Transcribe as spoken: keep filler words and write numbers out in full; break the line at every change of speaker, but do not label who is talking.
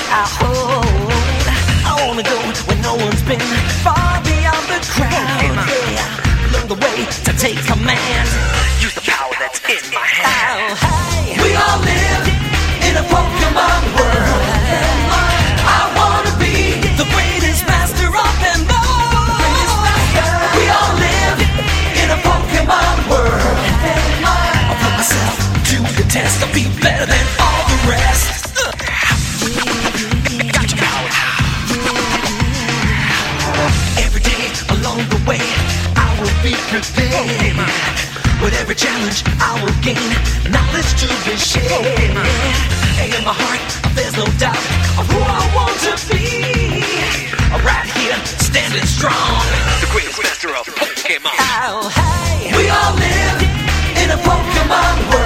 I hold. I wanna go where no one's been, far beyond the crowd. Yeah, learn the way to take command. Use the power that's in my hand. Oh, hey. We all live in a Pokemon world. I wanna be the greatest master of them all. We all live in a Pokemon world. I'll put myself to the test. I'll be better than all the rest. Got your power. Every day along the way, I will be prepared. With every challenge, I will gain knowledge to be shared. And in my heart, there's no doubt of who I want to be. Right here, standing strong, the greatest master of Pokemon. Oh, hey. We all live in a Pokemon world.